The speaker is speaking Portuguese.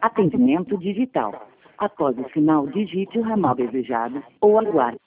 Atendimento digital. Após o sinal, digite o ramal desejado ou aguarde.